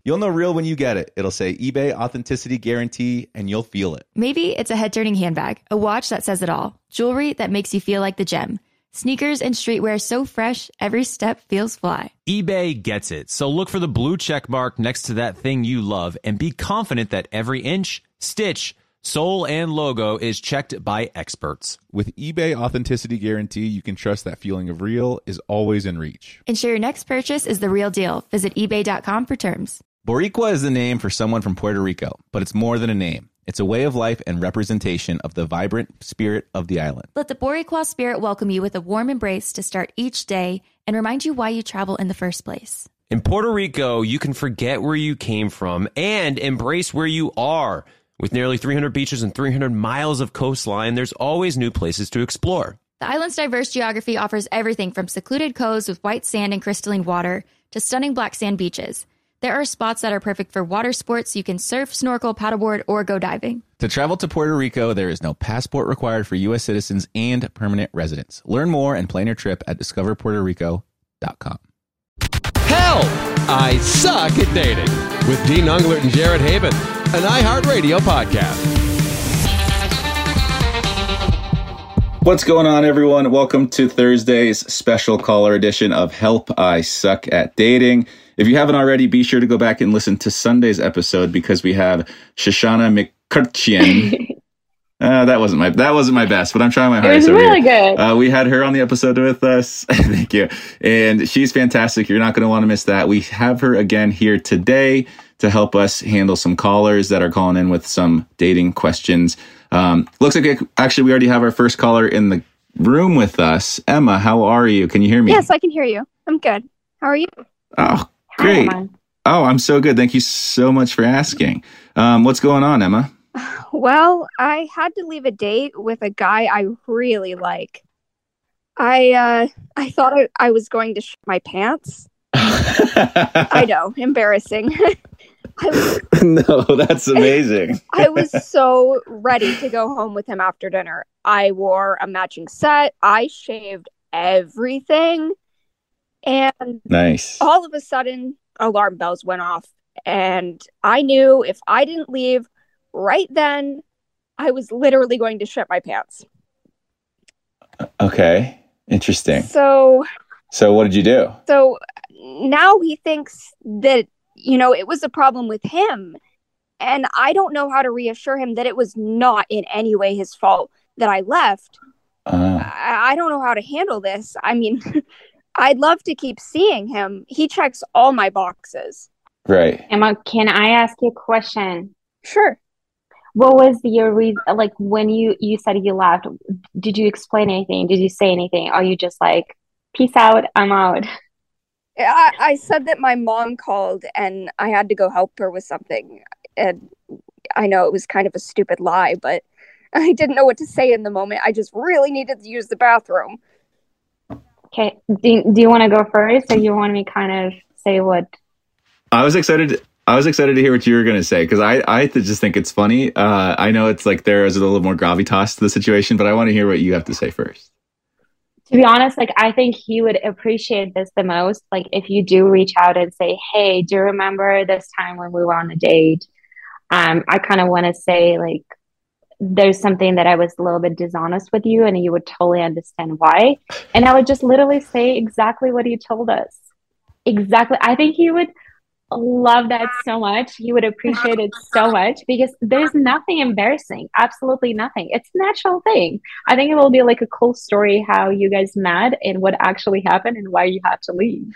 You'll know real when you get it. It'll say eBay Authenticity Guarantee, and you'll feel it. Maybe it's a head-turning handbag, a watch that says it all, jewelry that makes you feel like the gem, sneakers and streetwear so fresh, every step feels fly. eBay gets it. So look for the blue check mark next to that thing you love and be confident that every inch, stitch, sole, and logo is checked by experts. With eBay Authenticity Guarantee, you can trust that feeling of real is always in reach. Ensure your next purchase is the real deal. Visit ebay.com for terms. Boricua is the name for someone from Puerto Rico, but it's more than a name. It's a way of life and representation of the vibrant spirit of the island. Let the Boricua spirit welcome you with a warm embrace to start each day and remind you why you travel in the first place. In Puerto Rico, you can forget where you came from and embrace where you are. With nearly 300 beaches and 300 miles of coastline, there's always new places to explore. The island's diverse geography offers everything from secluded coves with white sand and crystalline water to stunning black sand beaches. There are spots that are perfect for water sports. You can surf, snorkel, paddleboard, or go diving. To travel to Puerto Rico, there is no passport required for U.S. citizens and permanent residents. Learn more and plan your trip at discoverpuertorico.com. Help! I suck at dating. With Dean Unglert and Jared Haben, an iHeartRadio podcast. What's going on, everyone? Welcome to Thursday's special caller edition of Help, I Suck at Dating. If you haven't already, be sure to go back and listen to Sunday's episode because we have Shoshana McCutcheon. That wasn't my best, but I'm trying my hardest. It was really good. We had her on the episode with us. Thank you. And she's fantastic. You're not going to want to miss that. We have her again here today to help us handle some callers that are calling in with some dating questions. Looks like actually we already have our first caller in the room with us. Emma, how are you? Can you hear me? Yes, I can hear you. I'm good. How are you? Oh, great. Hi, Emma. Oh, I'm so good. Thank you so much for asking. What's going on, Emma? Well, I had to leave a date with a guy I really like. I thought I was going to shit my pants. I know, embarrassing. No, that's amazing. I was so ready to go home with him after dinner. I wore a matching set. I shaved everything. And nice. All of a sudden, alarm bells went off. And I knew if I didn't leave right then, I was literally going to shit my pants. Okay. Interesting. So what did you do? So now he thinks that, it was a problem with him. And I don't know how to reassure him that it was not in any way his fault that I left. I don't know how to handle this. I mean, I'd love to keep seeing him. He checks all my boxes. Right. Emma, can I ask you a question? Sure. What was your reason? Like when you said you left, did you explain anything? Did you say anything? Or you just like, peace out, I'm out? I said that my mom called and I had to go help her with something. And I know it was kind of a stupid lie, but I didn't know what to say in the moment. I just really needed to use the bathroom. Okay. Do you want to go first, or you want me kind of say what? I was excited to hear what you were going to say, because I just think it's funny. I know it's like there is a little more gravitas to the situation, but I want to hear what you have to say first. To be honest, like I think he would appreciate this the most. Like if you do reach out and say, hey, do you remember this time when we were on a date? I kind of want to say like, there's something that I was a little bit dishonest with you, and you would totally understand why. And I would just literally say exactly what you told us. Exactly. I think he would love that so much. He would appreciate it so much, because there's nothing embarrassing. Absolutely nothing. It's a natural thing. I think it will be like a cool story how you guys met and what actually happened and why you had to leave.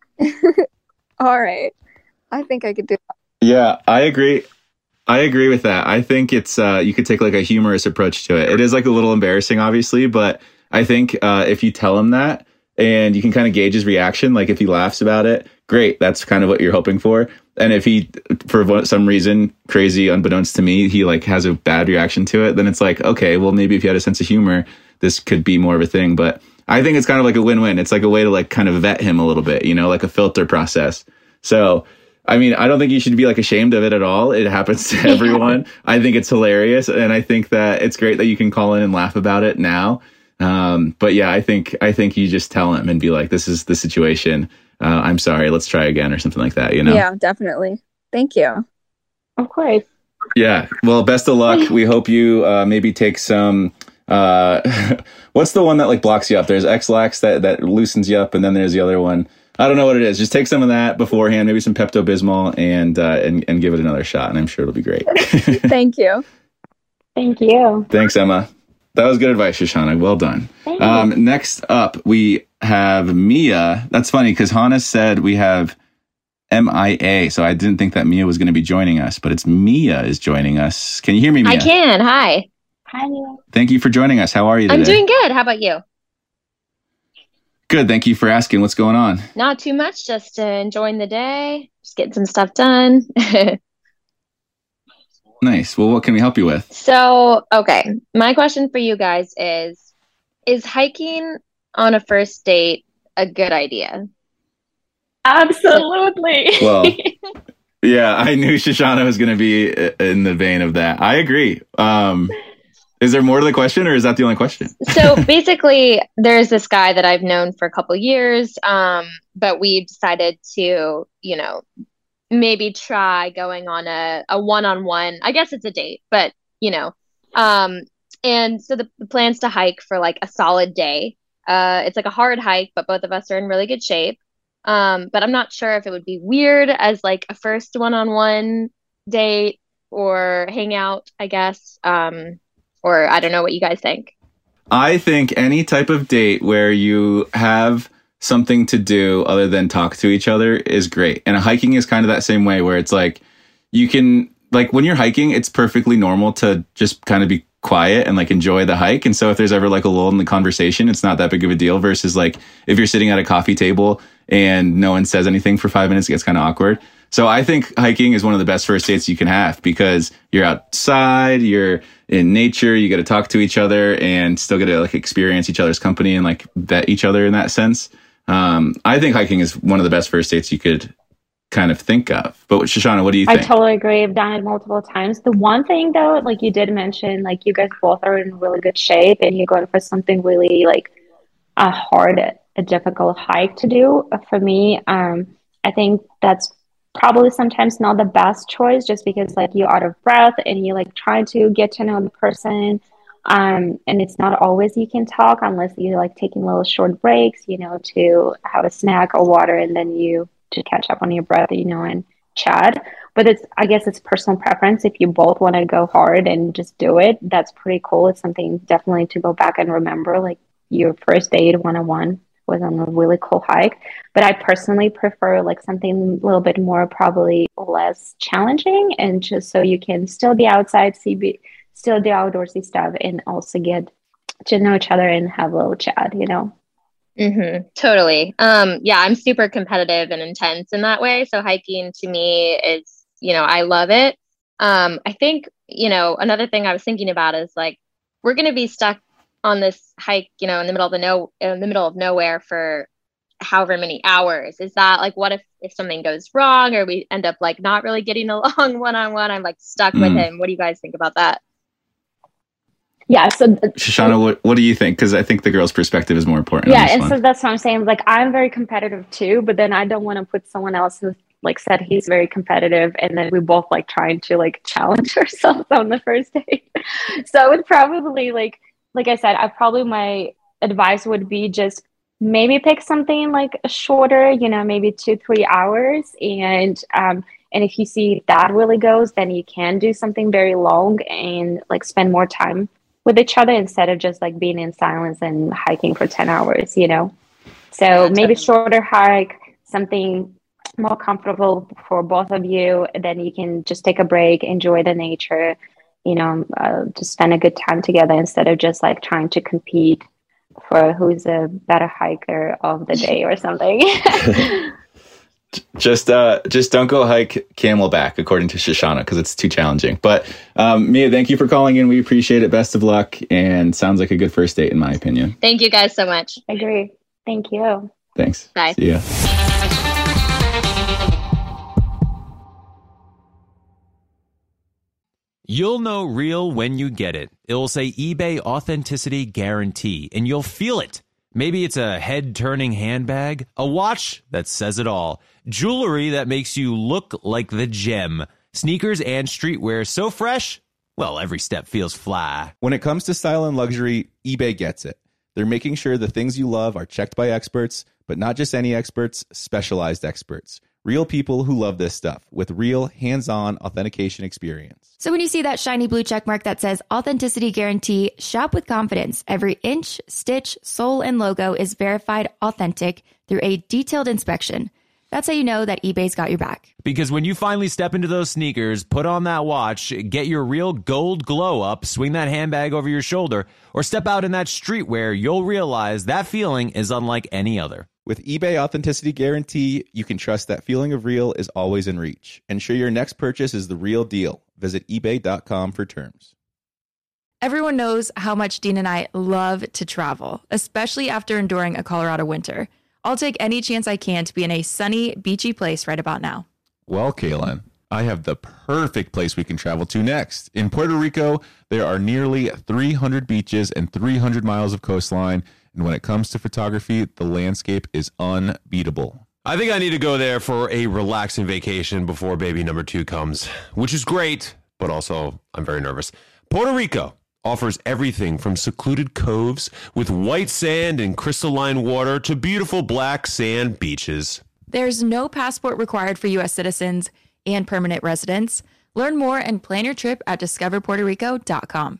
All right. I think I could do that. Yeah, I agree. I agree with that. I think it's you could take like a humorous approach to it. It is like a little embarrassing, obviously, but I think if you tell him that and you can kind of gauge his reaction, like if he laughs about it, great. That's kind of what you're hoping for. And if he, for some reason, crazy, unbeknownst to me, he like has a bad reaction to it, then it's like, okay, well, maybe if you had a sense of humor, this could be more of a thing. But I think it's kind of like a win-win. It's like a way to like kind of vet him a little bit, like a filter process. So, I mean, I don't think you should be like ashamed of it at all. It happens to everyone. I think it's hilarious. And I think that it's great that you can call in and laugh about it now. But yeah, I think you just tell him and be like, this is the situation. I'm sorry, let's try again or something like that, Yeah, definitely. Thank you. Of course. Yeah. Well, best of luck. We hope you maybe take some. What's the one that like blocks you up? There's X-Lax that loosens you up, and then there's the other one. I don't know what it is. Just take some of that beforehand, maybe some Pepto-Bismol, and give it another shot, and I'm sure it'll be great. Thank you. Thank you. Thanks, Emma. That was good advice, Shoshana. Well done. Next up, we have Mia. That's funny because Hannah said we have MIA, so I didn't think that Mia was going to be joining us, but it's Mia is joining us. Can you hear me, Mia? I can. Hi. Hi, Mia. Thank you for joining us. How are you today? I'm doing good. How about you? Good. Thank you for asking. What's going on? Not too much. Just enjoying the day. Just getting some stuff done. Nice. Well, what can we help you with? So, okay. My question for you guys is hiking on a first date a good idea? Absolutely. Well, yeah, I knew Shoshana was going to be in the vein of that. I agree. Is there more to the question, or is that the only question? So basically, there's this guy that I've known for a couple years, but we decided to, maybe try going on a one-on-one. I guess it's a date, but, and so the plan's to hike for like a solid day. It's like a hard hike, but both of us are in really good shape. But I'm not sure if it would be weird as like a first one-on-one date or hangout, I guess. Or I don't know what you guys think. I think any type of date where you have something to do other than talk to each other is great. And hiking is kind of that same way where it's like you can, like when you're hiking, it's perfectly normal to just kind of be quiet and like enjoy the hike. And so if there's ever like a lull in the conversation, it's not that big of a deal versus like if you're sitting at a coffee table and no one says anything for 5 minutes, it gets kind of awkward. So I think hiking is one of the best first dates you can have because you're outside, you're in nature, you get to talk to each other and still get to like experience each other's company and like vet each other in that sense. I think hiking is one of the best first dates you could kind of think of. But Shoshana, what do you think? I totally agree. I've done it multiple times. The one thing though, like you did mention, like you guys both are in really good shape and you're going for something really like a difficult hike to do. For me, I think that's probably sometimes not the best choice just because like you're out of breath and you're like trying to get to know the person. And it's not always you can talk unless you're like taking little short breaks, to have a snack or water and then you to catch up on your breath, and chat. But I guess it's personal preference. If you both want to go hard and just do it, that's pretty cool. It's something definitely to go back and remember, like your first date one-on-one was on a really cool hike. But I personally prefer like something a little bit more probably less challenging and just so you can still be outside, still do outdoorsy stuff and also get to know each other and have a little chat, Mm-hmm. Totally. Yeah, I'm super competitive and intense in that way. So hiking to me is, I love it. I think, another thing I was thinking about is like, we're going to be stuck on this hike, in the middle of nowhere for however many hours. Is that like, what if something goes wrong or we end up like not really getting along one-on-one? I'm like stuck with him. What do you guys think about that? Yeah. So Shoshana, what do you think? Because I think the girl's perspective is more important. Yeah. And so that's what I'm saying. Like, I'm very competitive too, but then I don't want to put someone else who like said he's very competitive and then we both like trying to like challenge ourselves on the first date. So I would probably like I said, my advice would be just maybe pick something like shorter, maybe 2-3 hours. And if you see that really goes, then you can do something very long and like spend more time with each other instead of just like being in silence and hiking for 10 hours, So maybe shorter hike, something more comfortable for both of you. Then you can just take a break, enjoy the nature, just spend a good time together instead of just like trying to compete for who's a better hiker of the day or something. Just don't go hike Camelback, according to Shoshana, because it's too challenging. But Mia, thank you for calling in. We appreciate it. Best of luck, and sounds like a good first date, in my opinion. Thank you guys so much. I agree. Thank you. Thanks. Bye. See ya. You'll know real when you get it. It will say eBay Authenticity Guarantee, and you'll feel it. Maybe it's a head-turning handbag, a watch that says it all, jewelry that makes you look like the gem, sneakers and streetwear so fresh, well, every step feels fly. When it comes to style and luxury, eBay gets it. They're making sure the things you love are checked by experts, but not just any experts, specialized experts. Real people who love this stuff with real hands-on authentication experience. So when you see that shiny blue check mark that says Authenticity Guarantee, shop with confidence. Every inch, stitch, sole, and logo is verified authentic through a detailed inspection. That's how you know that eBay's got your back. Because when you finally step into those sneakers, put on that watch, get your real gold glow up, swing that handbag over your shoulder, or step out in that streetwear, you'll realize that feeling is unlike any other. With eBay Authenticity Guarantee, you can trust that feeling of real is always in reach. Ensure your next purchase is the real deal. Visit ebay.com for terms. Everyone knows how much Dean and I love to travel, especially after enduring a Colorado winter. I'll take any chance I can to be in a sunny, beachy place right about now. Well, Kaylin, I have the perfect place we can travel to next. In Puerto Rico, there are nearly 300 beaches and 300 miles of coastline. And when it comes to photography, the landscape is unbeatable. I think I need to go there for a relaxing vacation before baby number 2 comes, which is great, but also I'm very nervous. Puerto Rico offers everything from secluded coves with white sand and crystalline water to beautiful black sand beaches. There's no passport required for U.S. citizens and permanent residents. Learn more and plan your trip at discoverpuertorico.com.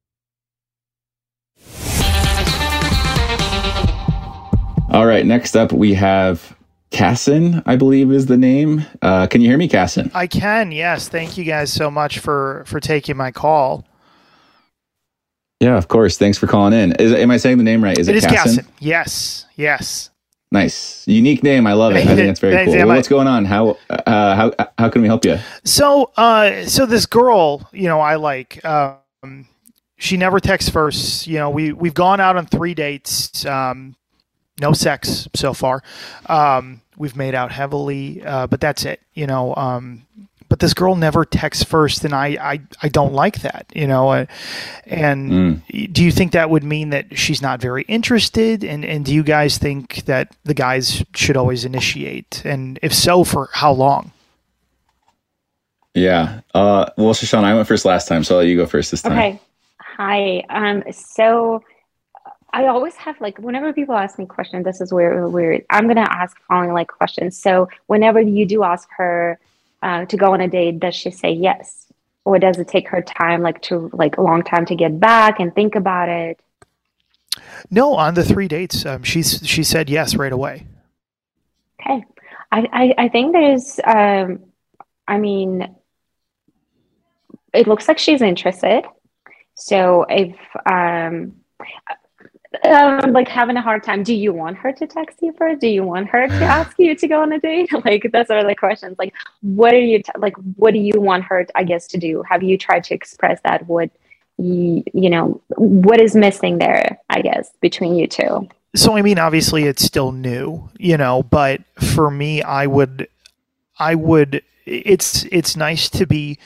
All right, next up we have Casson, I believe is the name. Can you hear me, Casson? I can, yes. Thank you guys so much for taking my call. Yeah, of course. Thanks for calling in. Am I saying the name right? Is it Casson? Yes. Nice. Unique name. I love it. I think that's very cool. Well, what's going on? How can we help you? So this girl, I like, she never texts first. We've gone out on 3 dates. No sex so far. We've made out heavily, but that's it, but this girl never texts first, and I don't like that, and do you think that would mean that she's not very interested? And do you guys think that the guys should always initiate? And if so, for how long? Yeah. Well, Shoshana, I went first last time, so I'll let you go first this time. Okay. Hi. So I always have, whenever people ask me questions, this is weird. I'm going to ask following questions. So whenever you do ask her to go on a date, does she say yes? Or does it take her time, a long time to get back and think about it? No, on the 3 dates, she said yes right away. Okay. I think there's, it looks like she's interested. So if, having a hard time, do you want her to text you first? Do you want her to ask you to go on a date? Those are the questions. What are you what do you want her, to do? Have you tried to express that? What what is missing there, between you two? So obviously it's still new, but for me, I would it's nice to be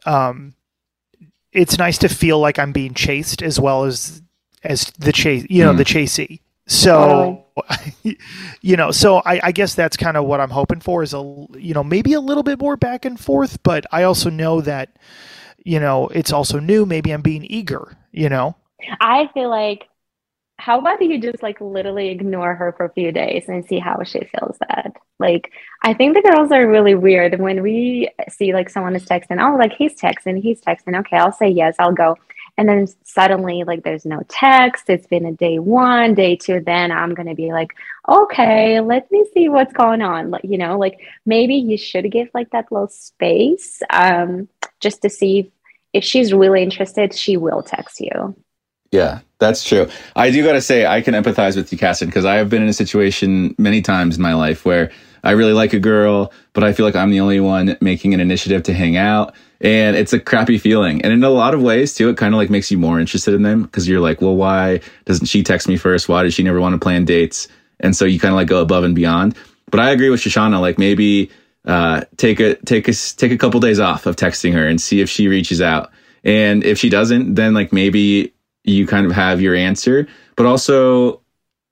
it's nice to feel like I'm being chased as well as the chase, the chasey. So, so I guess that's kind of what I'm hoping for is maybe a little bit more back and forth, but I also know that, it's also new. Maybe I'm being eager, I feel like, how about you just literally ignore her for a few days and see how she feels that? I think the girls are really weird. When we see someone is texting, he's texting. Okay, I'll say yes, I'll go. And then suddenly, there's no text. It's been a day 1, day 2. Then I'm going to be okay, let me see what's going on. Maybe you should give that little space just to see if she's really interested, she will text you. Yeah, that's true. I do got to say, I can empathize with you, Casson, because I have been in a situation many times in my life where I really like a girl, but I feel like I'm the only one making an initiative to hang out. And it's a crappy feeling. And in a lot of ways, too, it kind of makes you more interested in them because you're well, why doesn't she text me first? Why does she never want to plan dates? And so you kind of go above and beyond. But I agree with Shoshana, maybe take a couple days off of texting her and see if she reaches out. And if she doesn't, then maybe you kind of have your answer. But also,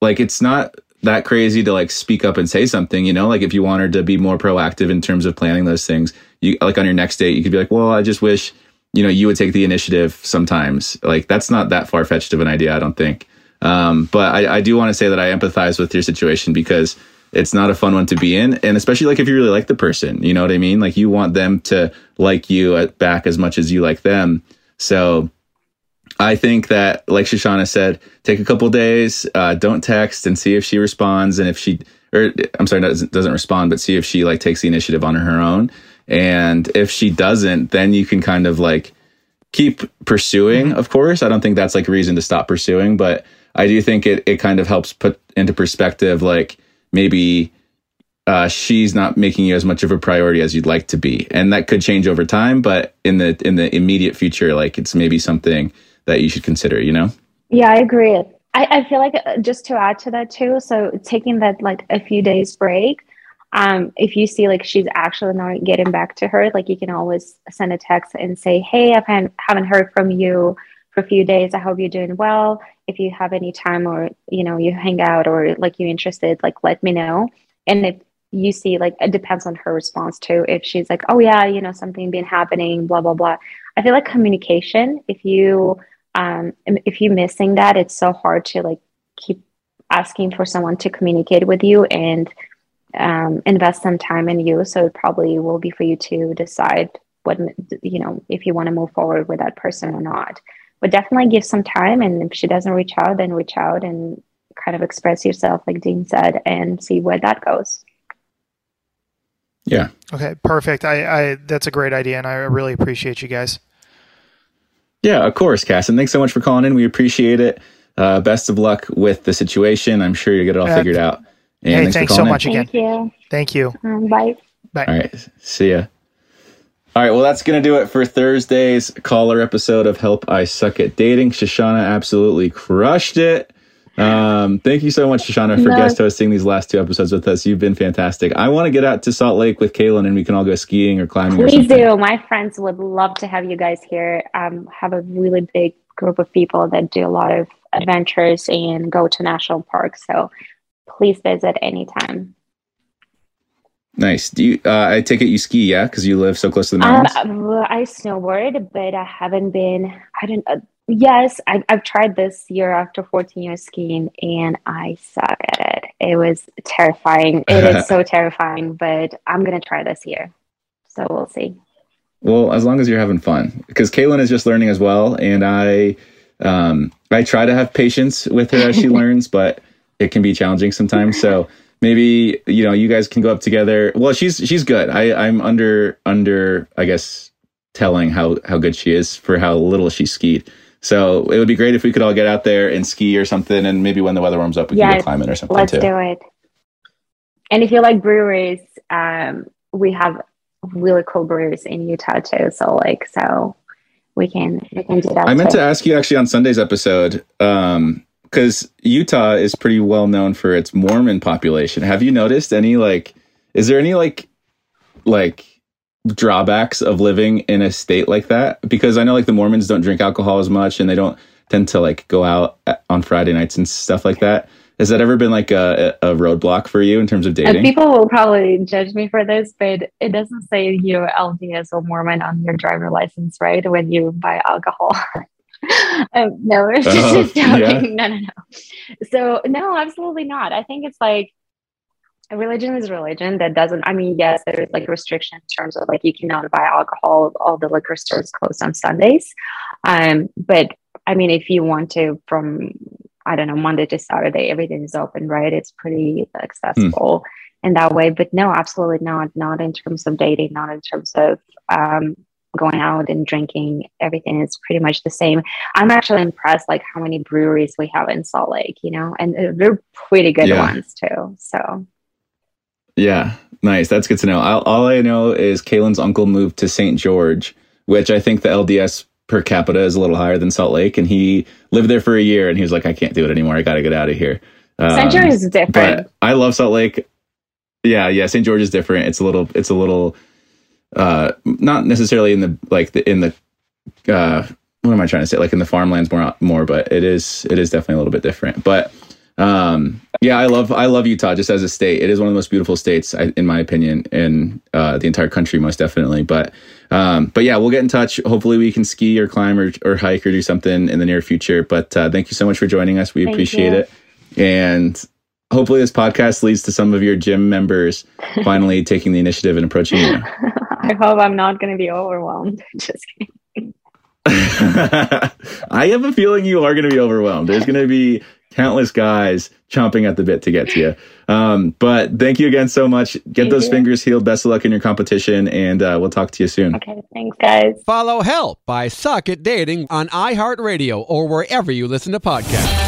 like, it's not that crazy to like speak up and say something, you know, like if you want her to be more proactive in terms of planning those things, you like on your next date, you could be like, well, I just wish, you know, you would take the initiative sometimes. Like, that's not that far-fetched of an idea, I don't think. But I do want to say that I empathize with your situation, because it's not a fun one to be in. And especially like if you really like the person, you know what I mean? Like, you want them to like you back as much as you like them. So I think that, like Shoshana said, take a couple days, don't text, and see if she responds. And if she, or I'm sorry, doesn't respond, but see if she like takes the initiative on her own. And if she doesn't, then you can kind of like keep pursuing, of course. I don't think that's like a reason to stop pursuing, but I do think it kind of helps put into perspective, like, maybe she's not making you as much of a priority as you'd like to be. And that could change over time, but in the immediate future, like, it's maybe something that you should consider, you know? Yeah, I agree. I feel like, just to add to that too, so taking that like a few days break, if you see like she's actually not getting back to her, like, you can always send a text and say, hey, I haven't heard from you for a few days. I hope you're doing well. If you have any time, or, you know, you hang out, or like you're interested, like, let me know. And if you see, like, it depends on her response too. If she's like, oh yeah, you know, something been happening, blah, blah, blah. I feel like communication, if you're missing that, it's so hard to like keep asking for someone to communicate with you and invest some time in you. So it probably will be for you to decide what, you know, if you want to move forward with that person or not. But definitely give some time, and if she doesn't reach out, then reach out and kind of express yourself, like Dean said, and see where that goes. Yeah. Okay, perfect. I that's a great idea, and I really appreciate you guys. Yeah, of course, Cass. And thanks so much for calling in. We appreciate it. Best of luck with the situation. I'm sure you'll get it all figured out. And hey, thanks so much again. Thank you. Thank you. Bye. Bye. All right. See ya. All right. Well, that's going to do it for Thursday's caller episode of Help I Suck at Dating. Shoshana absolutely crushed it. Thank you so much, Shoshana, for guest hosting these last 2 episodes with us. You've been fantastic. I want to get out to Salt Lake with Kaylin, and we can all go skiing or climbing. Please do. My friends would love to have you guys here. Have a really big group of people that do a lot of adventures and go to national parks. So please visit anytime. Nice. Do you? I take it you ski, yeah, because you live so close to the mountains. I snowboard, but I haven't been. I don't. Yes, I've tried this year after 14 years skiing, and I suck at it. It was terrifying. It is so terrifying, but I'm gonna try this year, so we'll see. Well, as long as you're having fun, because Kaylin is just learning as well, and I try to have patience with her as she learns, but it can be challenging sometimes. So maybe, you know, you guys can go up together. Well, she's good. I'm under I guess telling how good she is for how little she skied. So it would be great if we could all get out there and ski or something, and maybe when the weather warms up, we can go climbing or something. Let's do it. And if you like breweries, we have really cool breweries in Utah too. So we can do that. I meant to ask you actually on Sunday's episode, because Utah is pretty well known for its Mormon population. Have you noticed any is there any drawbacks of living in a state like that? Because I know the Mormons don't drink alcohol as much, and they don't tend to go out on Friday nights and stuff like that. Has that ever been a roadblock for you in terms of dating? People will probably judge me for this, but it doesn't say you're LDS or Mormon on your driver license, right? When you buy alcohol. No, it's just joking. Yeah. No. So no, absolutely not. I think it's a religion is a religion. That doesn't, yes, there's restriction in terms of you cannot buy alcohol. All the liquor stores closed on Sundays. But if you want to, from, Monday to Saturday, everything is open, right? It's pretty accessible in that way. But no, absolutely not. Not in terms of dating, not in terms of going out and drinking. Everything is pretty much the same. I'm actually impressed how many breweries we have in Salt Lake, and they're pretty good ones too. So yeah, nice. That's good to know. All I know is Kaylin's uncle moved to St. George, which I think the LDS per capita is a little higher than Salt Lake, and he lived there for a year, and he was like, I can't do it anymore. I got to get out of here. St. George is different. But I love Salt Lake. Yeah. St. George is different. It's a little not necessarily in the what am I trying to say? In the farmlands more, but it is definitely a little bit different. But Yeah, I love Utah just as a state. It is one of the most beautiful states, in my opinion, in the entire country, most definitely. But yeah, we'll get in touch. Hopefully we can ski or climb or hike or do something in the near future. But thank you so much for joining us. We appreciate it. And hopefully this podcast leads to some of your gym members finally taking the initiative and approaching you. I hope I'm not going to be overwhelmed. Just kidding. I have a feeling you are going to be overwhelmed. There's going to be countless guys chomping at the bit to get to you. But thank you again so much. Get those fingers healed. Best of luck in your competition, and we'll talk to you soon. Okay, thanks, guys. Follow Help I Suck at Dating on iHeartRadio or wherever you listen to podcasts.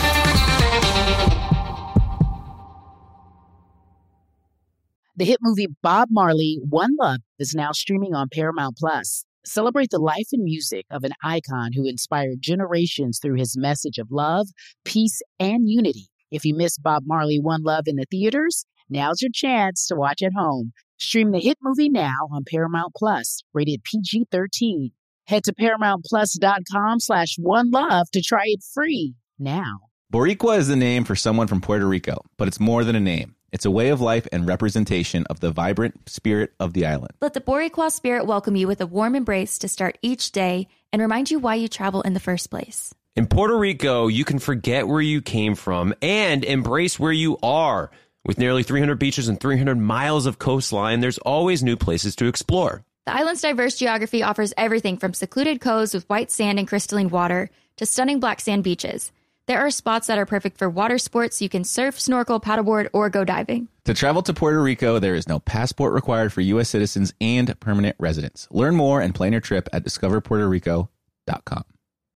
The hit movie Bob Marley, One Love is now streaming on Paramount+. Celebrate the life and music of an icon who inspired generations through his message of love, peace, and unity. If you missed Bob Marley, One Love in the theaters, now's your chance to watch at home. Stream the hit movie now on Paramount+, rated PG-13. Head to ParamountPlus.com/OneLove to try it free now. Boricua is the name for someone from Puerto Rico, but it's more than a name. It's a way of life and representation of the vibrant spirit of the island. Let the Boricua spirit welcome you with a warm embrace to start each day and remind you why you travel in the first place. In Puerto Rico, you can forget where you came from and embrace where you are. With nearly 300 beaches and 300 miles of coastline, there's always new places to explore. The island's diverse geography offers everything from secluded coves with white sand and crystalline water to stunning black sand beaches. There are spots that are perfect for water sports. You can surf, snorkel, paddleboard, or go diving. To travel to Puerto Rico, there is no passport required for U.S. citizens and permanent residents. Learn more and plan your trip at discoverpuertorico.com.